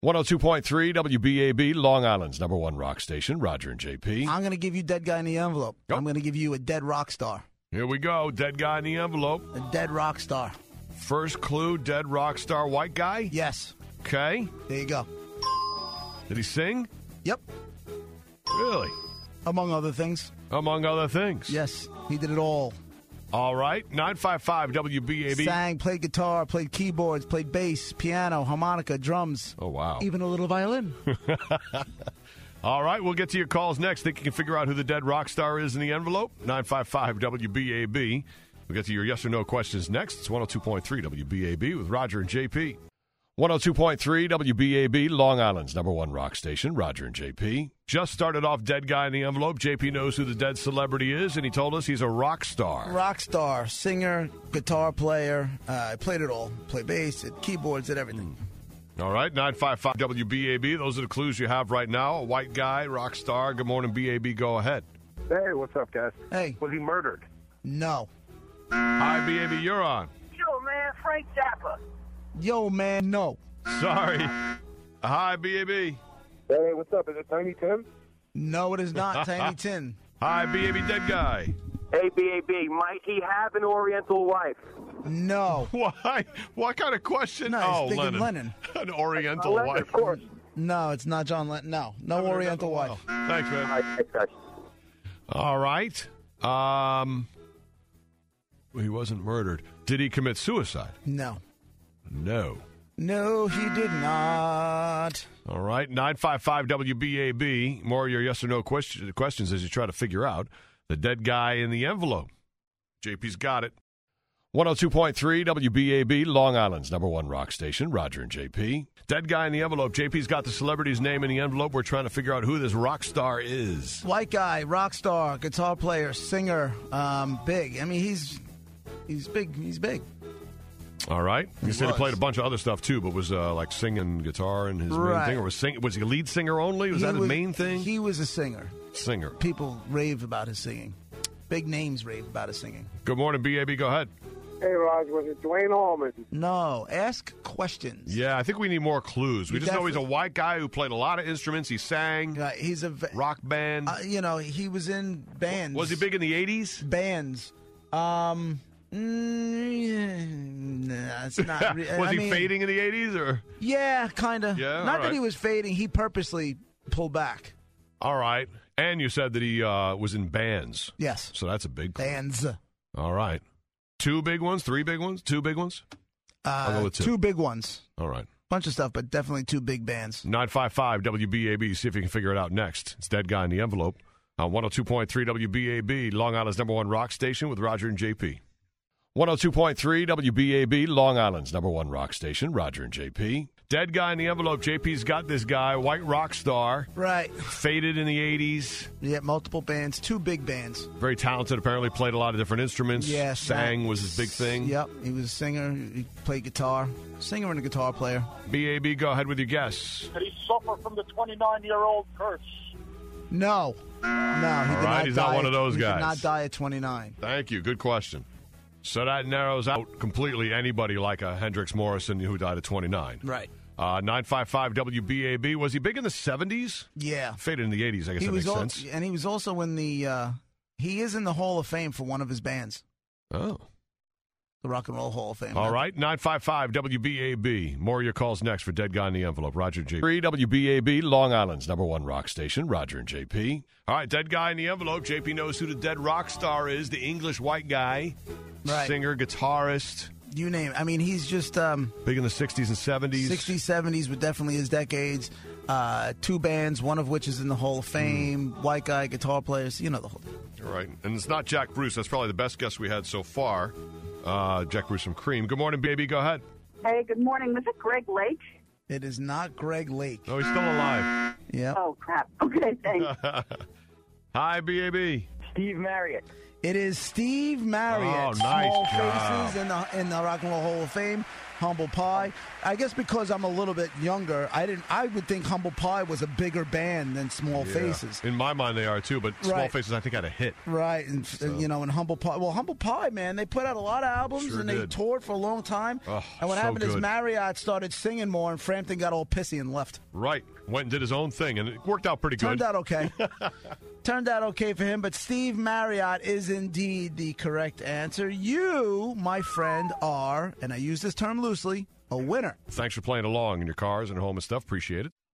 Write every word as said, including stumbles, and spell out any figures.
one oh two point three W B A B, Long Island's number one rock station, Roger and J P. I'm going to give you Dead Guy in the Envelope. Yep. I'm going to give you a dead rock star. Here we go. Dead guy in the envelope. A dead rock star. First clue, dead rock star, white guy? Yes. Okay. There you go. Did he sing? Yep. Really? Among other things. Among other things. Yes. He did it all. All right. nine five five W B A B. Sang, played guitar, played keyboards, played bass, piano, harmonica, drums. Oh, wow. Even a little violin. All right. We'll get to your calls next. Think you can figure out who the dead rock star is in the envelope? nine five five W B A B. We'll get to your yes or no questions next. It's one oh two point three W B A B with Roger and J P. one oh two point three W B A B, Long Island's number one rock station, Roger and J P. Just started off dead guy in the envelope. J P knows who the dead celebrity is, and he told us he's a rock star. Rock star, singer, guitar player. Uh, I played it all. Played bass, did keyboards, did everything. Mm. All right, nine five five W B A B. Those are the clues you have right now. A white guy, rock star. Good morning, B A B. Go ahead. Hey, what's up, guys? Hey. Was he murdered? No. Hi, B A B. You're on. Yo, man, Frank Zappa. Yo, man, no. Sorry. Hi, B A B. Hey, what's up? Is it Tiny Tim? No, it is not Tiny Tim. Hi, B A B. Dead guy. Hey, B A B, might he have an Oriental wife? No. Why? What kind of question? No, he's oh, thinking Lennon. Lennon. An Oriental Lennon, wife. of course. No, it's not John Lennon. No. No Oriental wife. Thanks, man. All right, thanks, guys. All right. Um, he wasn't murdered. Did he commit suicide? No. No. No, he did not. All right. nine five five W B A B. More of your yes or no question, questions as you try to figure out the dead guy in the envelope. J P's got it. one oh two point three W B A B, Long Island's number one rock station, Roger and J P. Dead guy in the envelope. J P's got the celebrity's name in the envelope. We're trying to figure out who this rock star is. White guy, rock star, guitar player, singer, um, big. I mean, he's he's big. He's big. All right. You He said he was. played a bunch of other stuff, too, but was uh, like singing guitar and his main Right. thing? Or was, sing- was he a lead singer only? Was He that his main thing? He was a singer. Singer. People rave about his singing. Big names rave about his singing. Good morning, B A B. Go ahead. Hey, Raj, was it Dwayne Allman? No, ask questions. Yeah, I think we need more clues. We You just know he's a definitely- white guy who played a lot of instruments. He sang, Uh, he's a ve- rock band. uh, you know, he was in bands. was he big in the eighties? Bands. Um, mm, nah, it's not. Re- was I he mean, fading in the eighties? Or Yeah, kind of. Yeah, Not all that right. he was fading. He purposely pulled back. All right. And you said that he uh, was in bands. Yes, So that's a big clue. bands. All right. Two big ones? Three big ones? Two big ones? Uh, go with two. two big ones. All right. Bunch of stuff, but definitely two big bands. nine five five W B A B. See if you can figure it out next. It's Dead Guy in the Envelope on one oh two point three W B A B, Long Island's number one rock station with Roger and J P. one oh two point three W B A B, Long Island's number one rock station, Roger and J P. Dead Guy in the Envelope. J P's got this guy, white rock star, Right. faded in the eighties, Yeah, multiple bands, two big bands. very talented, apparently played a lot of different instruments. Yes, Sang that- was his big thing. Yep, he was a singer. He played guitar. Singer and a guitar player. B A B, go ahead with your guess. Did he suffer from the twenty-nine-year-old curse? No. No, he All did right, not he's die not one at- of those he guys. did not die at twenty-nine. Thank you. Good question. So that narrows out completely anybody like a Hendrix Morrison who died at twenty-nine. Right. Uh, nine five five W B A B. Was he big in the seventies? Yeah. Faded in the eighties, I guess He that was makes al- sense. and he was also in the uh, he is in the Hall of Fame for one of his bands. Oh. The Rock and Roll Hall of Fame. All right. nine five five W B A B. More of your calls next for Dead Guy in the Envelope. Roger J P. three W B A B, Long Island's number one rock station, Roger and J P. All right, Dead Guy in the Envelope. J P knows who the dead rock star is, the English white guy, Right. singer, guitarist, You name it. I mean, he's just um, big in the sixties and seventies. sixties, seventies were definitely his decades. Uh, two bands, one of which is in the Hall of Fame. White guy, guitar players. You know the whole thing. All right. And it's not Jack Bruce. That's probably the best guess we had so far. Uh, Jack Bruce from Cream. Good morning, baby. Go ahead. Hey, good morning. Was it Greg Lake? It is not Greg Lake. Oh, he's still alive. Yep. Oh, crap. Okay, thanks. Hi, B A B. Steve Marriott. It is Steve Marriott. Oh, nice Small job. Faces in the in the Rock and Roll Hall of Fame. Humble Pie. I guess because I'm a little bit younger, I didn't. I would think Humble Pie was a bigger band than Small Yeah. Faces. In my mind, they are too, but Small Right. Faces, I think, had a hit. Right, and So- you know, and Humble Pie. Well, Humble Pie, man, they put out a lot of albums Sure and they did. toured for a long time. Oh, and what so happened is good. Marriott started singing more, and Frampton got all pissy and left. Right. Went and did his own thing, and it worked out pretty good. Turned out okay. Turned out okay for him, but Steve Marriott is indeed the correct answer. You, my friend, are, and I use this term loosely, a winner. Thanks for playing along in your cars and home and stuff. Appreciate it.